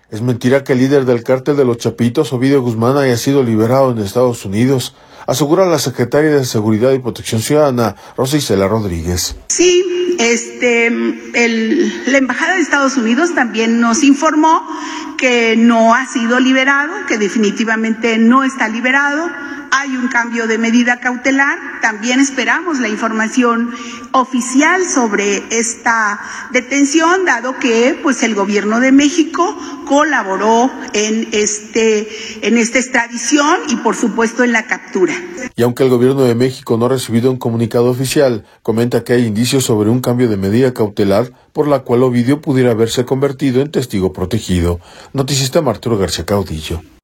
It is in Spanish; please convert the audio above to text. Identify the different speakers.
Speaker 1: Es mentira que el líder del cártel de los Chapitos, Ovidio Guzmán, haya sido liberado en Estados Unidos, asegura la secretaria de Seguridad y Protección Ciudadana, Rosa Isela Rodríguez.
Speaker 2: Sí, la Embajada de Estados Unidos también nos informó que no ha sido liberado, que definitivamente no está liberado. Hay un cambio de medida cautelar. También esperamos la información oficial sobre esta detención, dado que pues el gobierno de México colaboró en esta extradición y por supuesto en la captura.
Speaker 1: Y aunque el gobierno de México no ha recibido un comunicado oficial, comenta que hay indicios sobre un cambio de medida cautelar por la cual Ovidio pudiera haberse convertido en testigo protegido. Noticista Arturo García Caudillo.